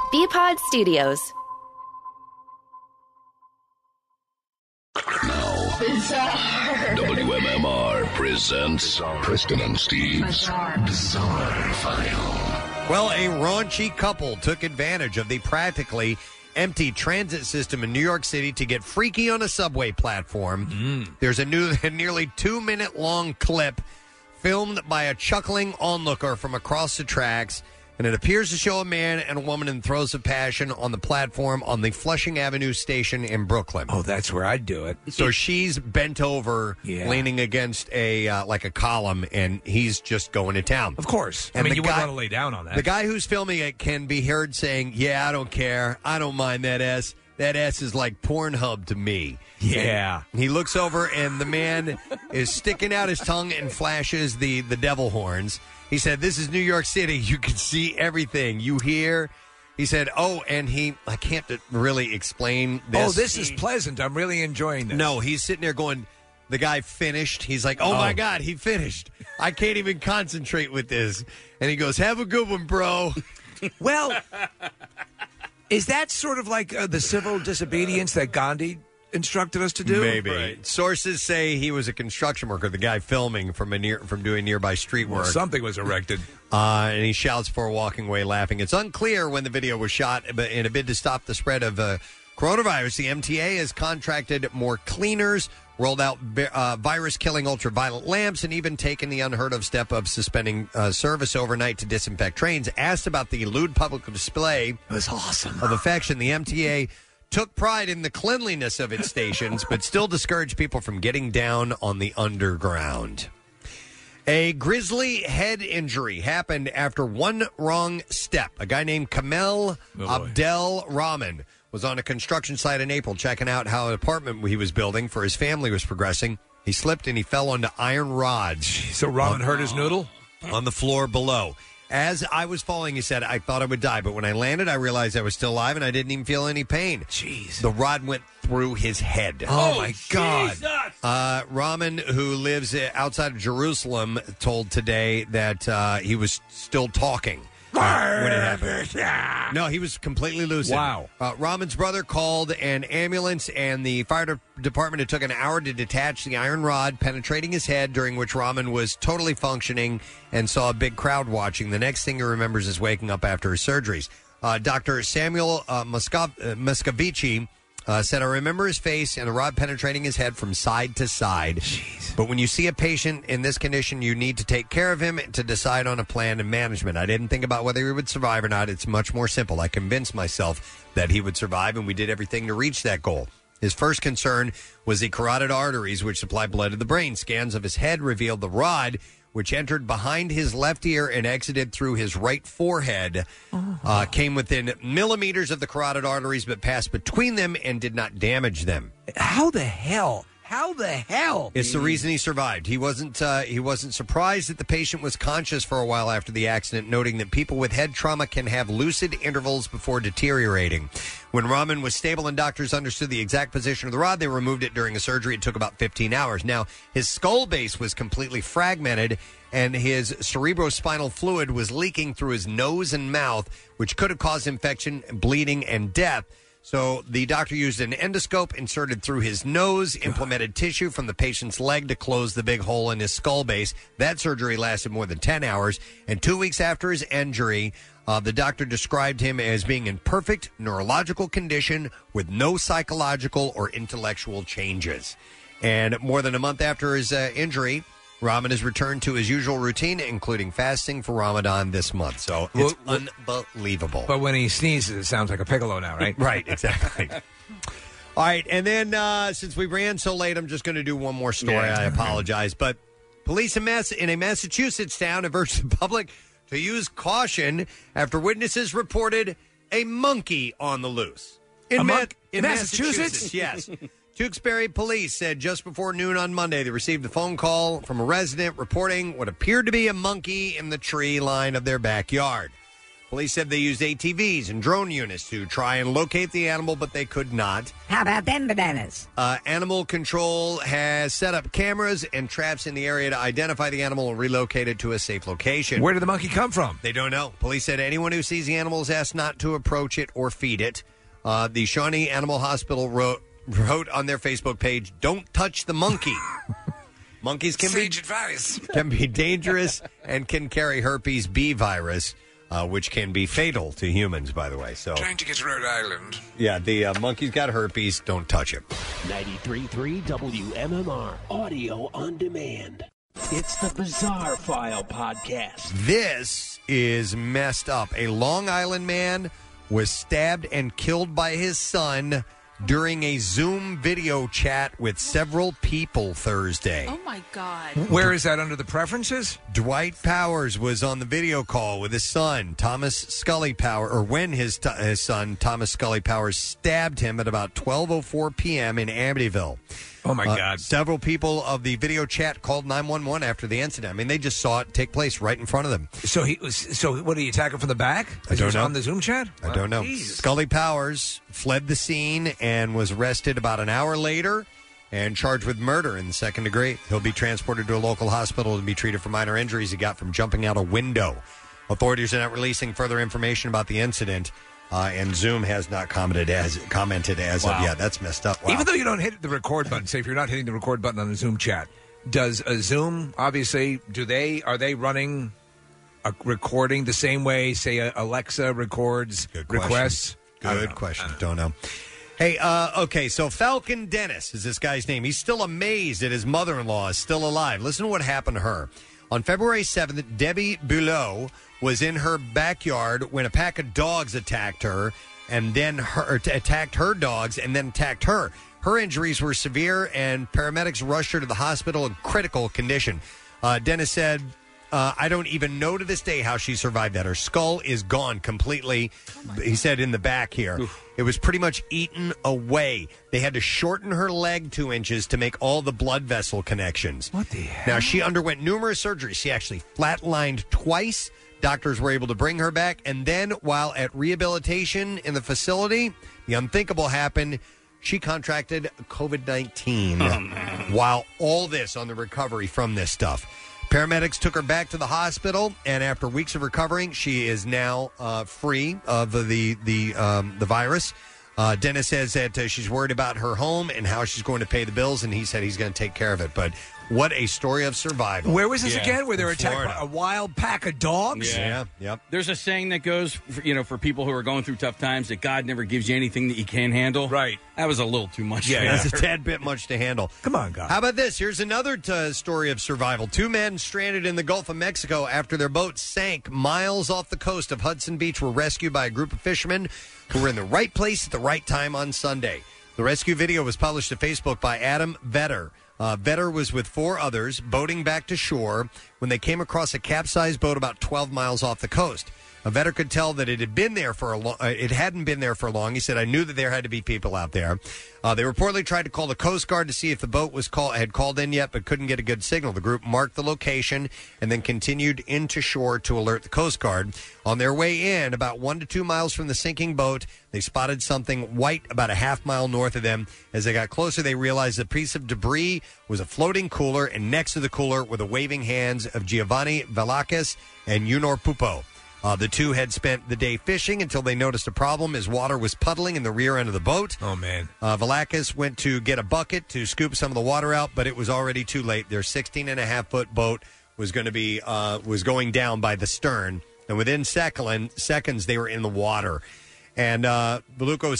Bpod Studios. WMMR presents Preston and Steve's Bizarre File. Well, a raunchy couple took advantage of the practically empty transit system in New York City to get freaky on a subway platform. There's a nearly 2-minute long clip filmed by a chuckling onlooker from across the tracks, and it appears to show a man and a woman in throes of passion on the platform on the Flushing Avenue station in Brooklyn. Oh, that's where I'd do it. So she's bent over, leaning against a like a column, and he's just going to town. Of course. And you wouldn't want to lay down on that. The guy who's filming it can be heard saying, "Yeah, I don't care. I don't mind that S. That S is like Pornhub to me." Yeah. And he looks over, and the man is sticking out his tongue and flashes the devil horns. He said, "This is New York City. You can see everything. You hear?" He said, I can't really explain this. Oh, this is pleasant. I'm really enjoying this. No, he's sitting there going, the guy finished. He's like, oh, my God, he finished. I can't even concentrate with this. And he goes, have a good one, bro. Well, is that sort of like the civil disobedience that Gandhi instructed us to do? Maybe. Right. Sources say he was a construction worker, the guy filming from doing nearby street work. Something was erected. And he shouts before walking away laughing. It's unclear when the video was shot, but in a bid to stop the spread of coronavirus, the MTA has contracted more cleaners, rolled out virus-killing ultraviolet lamps, and even taken the unheard-of step of suspending service overnight to disinfect trains. Asked about the lewd public display it was awesome. of affection, the MTA took pride in the cleanliness of its stations, but still discouraged people from getting down on the underground. A grisly head injury happened after one wrong step. A guy named Kamel Abdel Rahman was on a construction site in April checking out how an apartment he was building for his family was progressing. He slipped and he fell onto iron rods. So Rahman hurt his noodle? On the floor below. As I was falling, he said, I thought I would die, but when I landed, I realized I was still alive and I didn't even feel any pain. Jeez. The rod went through his head. Oh my God. Rahman, who lives outside of Jerusalem, told Today that he was still talking when it happened. No, he was completely lucid. Wow. Rahman's brother called an ambulance, and the fire department, it took an hour to detach the iron rod penetrating his head, during which Rahman was totally functioning and saw a big crowd watching. The next thing he remembers is waking up after his surgeries. Dr. Samuel Moscovici said, I remember his face and the rod penetrating his head from side to side. Jeez. But when you see a patient in this condition, you need to take care of him to decide on a plan and management. I didn't think about whether he would survive or not. It's much more simple. I convinced myself that he would survive, and we did everything to reach that goal. His first concern was the carotid arteries, which supply blood to the brain. Scans of his head revealed the rod, which entered behind his left ear and exited through his right forehead, came within millimeters of the carotid arteries, but passed between them and did not damage them. How the hell? How the hell? It's the reason he survived. He wasn't surprised that the patient was conscious for a while after the accident, noting that people with head trauma can have lucid intervals before deteriorating. When Rahman was stable and doctors understood the exact position of the rod, they removed it during a surgery. It took about 15 hours. Now, his skull base was completely fragmented, and his cerebrospinal fluid was leaking through his nose and mouth, which could have caused infection, bleeding, and death. So the doctor used an endoscope inserted through his nose, implemented tissue from the patient's leg to close the big hole in his skull base. That surgery lasted more than 10 hours. And 2 weeks after his injury, the doctor described him as being in perfect neurological condition with no psychological or intellectual changes. And more than a month after his injury, Rahman has returned to his usual routine, including fasting for Ramadan this month. So it's unbelievable. But when he sneezes, it sounds like a piccolo now, right? Right, exactly. All right, and then since we ran so late, I'm just going to do one more story. Yeah. I apologize. But police in a Massachusetts town have urged the public to use caution after witnesses reported a monkey on the loose. In Massachusetts? Yes. Tewksbury police said just before noon on Monday they received a phone call from a resident reporting what appeared to be a monkey in the tree line of their backyard. Police said they used ATVs and drone units to try and locate the animal, but they could not. How about them bananas? Animal control has set up cameras and traps in the area to identify the animal and relocate it to a safe location. Where did the monkey come from? They don't know. Police said anyone who sees the animal is asked not to approach it or feed it. The Shawnee Animal Hospital wrote on their Facebook page, "Don't touch the monkey." Monkeys can be dangerous and can carry herpes B virus, which can be fatal to humans, by the way. So, trying to get to Rhode Island. Yeah, the monkey's got herpes. Don't touch it. 93.3 WMMR, audio on demand. It's the Bizarre File podcast. This is messed up. A Long Island man was stabbed and killed by his son during a Zoom video chat with several people Thursday. Oh, my God. Where is that under the preferences? Dwight Powers was on the video call with his son, Thomas Scully Powers, or when his son, Thomas Scully Powers, stabbed him at about 12:04 p.m. in Amityville. Oh, my God. Several people of the video chat called 911 after the incident. I mean, they just saw it take place right in front of them. So what, did he attack him from the back? I don't know. On the Zoom chat? I don't know. Jesus. Scully Powers fled the scene and was arrested about an hour later and charged with murder in the second degree. He'll be transported to a local hospital to be treated for minor injuries he got from jumping out a window. Authorities are not releasing further information about the incident. And Zoom has not commented as of yet. That's messed up. Wow. Even though you don't hit the record button, say if you're not hitting the record button on a Zoom chat, does a Zoom obviously are they running a recording the same way, say Alexa records requests? Good question. Don't know. Hey, okay, so Falcon Dennis is this guy's name. He's still amazed that his mother-in-law is still alive. Listen to what happened to her. On February 7th, Debbie Bulow was in her backyard when a pack of dogs attacked her and then attacked her dogs and then attacked her. Her injuries were severe, and paramedics rushed her to the hospital in critical condition. Dennis said, I don't even know to this day how she survived that. Her skull is gone completely, he said in the back here. Oof. It was pretty much eaten away. They had to shorten her leg 2 inches to make all the blood vessel connections. What the hell? Now, she underwent numerous surgeries. She actually flatlined twice. Doctors were able to bring her back. And then, while at rehabilitation in the facility, the unthinkable happened. She contracted COVID-19 while all this on the recovery from this stuff. Paramedics took her back to the hospital, and after weeks of recovering, she is now free of the virus. Dennis says that she's worried about her home and how she's going to pay the bills, and he said he's going to take care of it. But what a story of survival. Where was this again? Where they were attacked by a wild pack of dogs? Yeah. Yep. There's a saying that goes, for people who are going through tough times, that God never gives you anything that you can't handle. Right. That was a little too much. Yeah, that's a tad bit much to handle. Come on, God. How about this? Here's another story of survival. 2 men stranded in the Gulf of Mexico after their boat sank miles off the coast of Hudson Beach were rescued by a group of fishermen who were in the right place at the right time on Sunday. The rescue video was published to Facebook by Adam Vetter. Vetter was with 4 others boating back to shore when they came across a capsized boat about 12 miles off the coast. Vetter could tell that it hadn't been there for long. He said, I knew that there had to be people out there. They reportedly tried to call the Coast Guard to see if the boat had called in yet, but couldn't get a good signal. The group marked the location and then continued into shore to alert the Coast Guard. On their way in, about 1 to 2 miles from the sinking boat, they spotted something white about a half mile north of them. As they got closer, they realized a piece of debris was a floating cooler, and next to the cooler were the waving hands of Giovanni Velakis and Yunor Pupo. The two had spent the day fishing until they noticed a problem as water was puddling in the rear end of the boat. Oh, man. Velakis went to get a bucket to scoop some of the water out, but it was already too late. Their 16-and-a-half-foot boat was going down by the stern, and within seconds they were in the water. And Velakis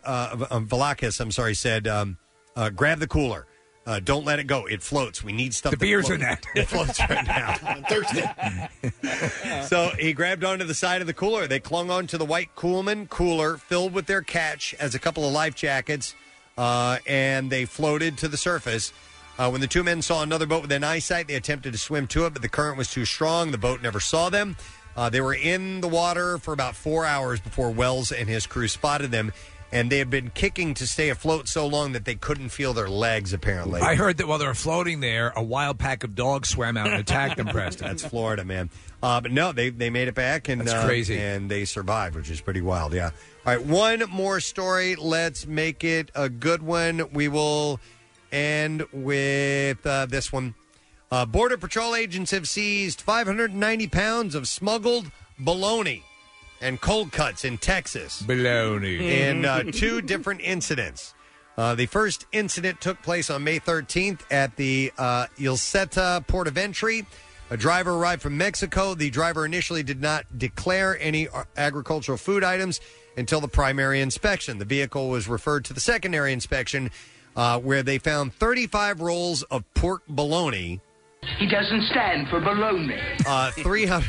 said, grab the cooler. Don't let it go. It floats. We need stuff. The beers are that. It floats right now. I'm thirsty. So he grabbed onto the side of the cooler. They clung onto the white Coolman cooler filled with their catch as a couple of life jackets, and they floated to the surface. When the 2 men saw another boat within eyesight, they attempted to swim to it, but the current was too strong. The boat never saw them. They were in the water for about 4 hours before Wells and his crew spotted them. and they had been kicking to stay afloat so long that they couldn't feel their legs, apparently. I heard that while they were floating there, a wild pack of dogs swam out and attacked them, Preston. That's Florida, man. But no, they made it back, and That's crazy. And they survived, which is pretty wild, yeah. All right, one more story. Let's make it a good one. We will end with this one. Border Patrol agents have seized 590 pounds of smuggled bologna and cold cuts in Texas. Bologna. In two different incidents. The first incident took place on May 13th at the Ilseta port of entry. A driver arrived from Mexico. The driver initially did not declare any agricultural food items until the primary inspection. The vehicle was referred to the secondary inspection, where they found 35 rolls of pork bologna. He doesn't stand for bologna. 300.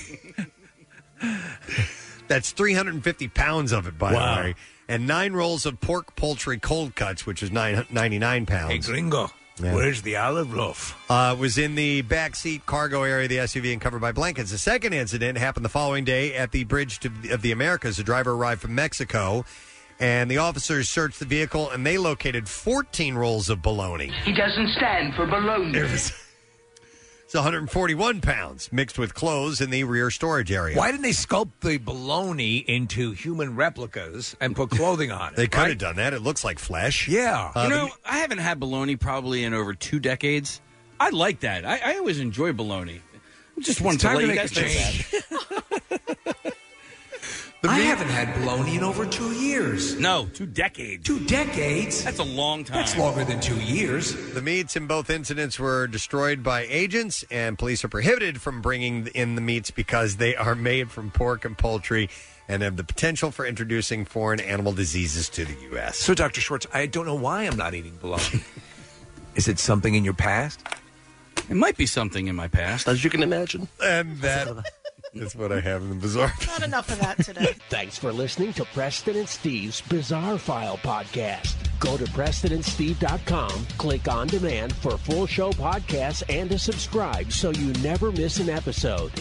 That's 350 pounds of it, by the way. And 9 rolls of pork poultry cold cuts, which is 99 pounds. Hey, gringo, where's the olive loaf? Was in the backseat cargo area of the SUV and covered by blankets. The second incident happened the following day at the Bridge of the Americas. The driver arrived from Mexico, and the officers searched the vehicle, and they located 14 rolls of bologna. He doesn't stand for bologna. It's 141 pounds mixed with clothes in the rear storage area. Why didn't they sculpt the bologna into human replicas and put clothing on it? They could have done that. It looks like flesh. Yeah. I haven't had bologna probably in over 2 decades. I like that. I always enjoy bologna. Just wanted to let you guys know that. I haven't had bologna in over 2 years. No, 2 decades. 2 decades? That's a long time. That's longer than 2 years. The meats in both incidents were destroyed by agents, and police are prohibited from bringing in the meats because they are made from pork and poultry and have the potential for introducing foreign animal diseases to the U.S. So, Dr. Schwartz, I don't know why I'm not eating bologna. Is it something in your past? It might be something in my past. As you can imagine. And that is what I have in the Bizarre. Not enough of that today. Thanks for listening to Preston and Steve's Bizarre File podcast. Go to PrestonandSteve.com, click on demand for full show podcasts and to subscribe so you never miss an episode.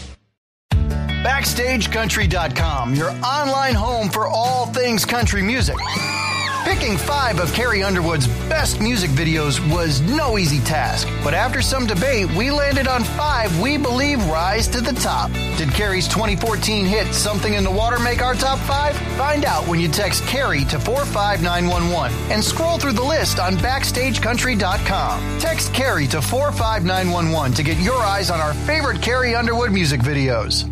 BackstageCountry.com, your online home for all things country music. Picking 5 of Carrie Underwood's best music videos was no easy task, but after some debate, we landed on 5 we believe rise to the top. Did Carrie's 2014 hit Something in the Water make our top 5? Find out when you text Carrie to 45911 and scroll through the list on BackstageCountry.com. Text Carrie to 45911 to get your eyes on our favorite Carrie Underwood music videos.